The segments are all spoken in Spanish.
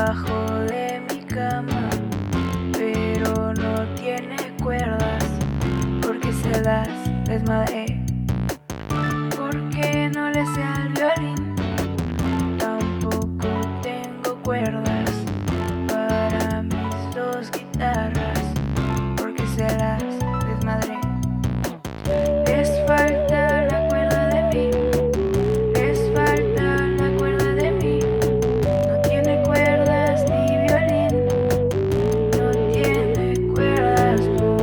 debajo de mi cama, pero no tiene cuerdas porque se las desmadré. Porque no le sé al violín, tampoco tengo cuerdas para mis dos guitarras porque se las desmadré. Les falta la cuerda de mí, les falta la cuerda de mí. No tiene cuerdas ni violín, no tiene cuerdas, no.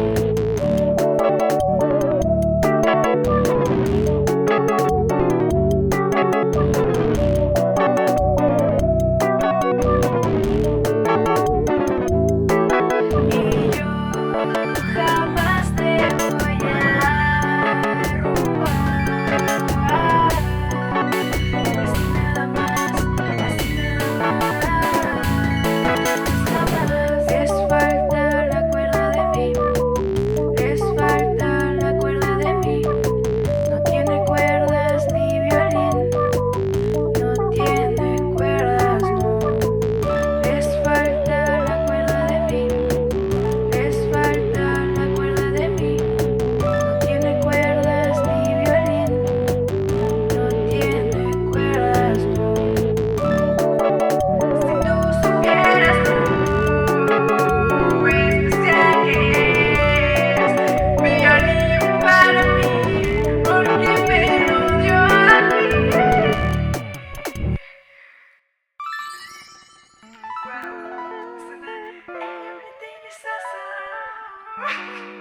Y yo jamás te voy a robar, así nada más, así nada más. Les falta la cuerda de mí, les falta la cuerda de mí. No tiene cuerdas ni violín, no tiene cuerdas, no. Les falta la cuerda de mí, les falta la cuerda de mí. No tiene cuerdas ni violín, no tiene cuerdas, no. Si tú supieras lo especial que es mi violín para mí, porque me lo dio a ti. Wow, so that everything is awesome.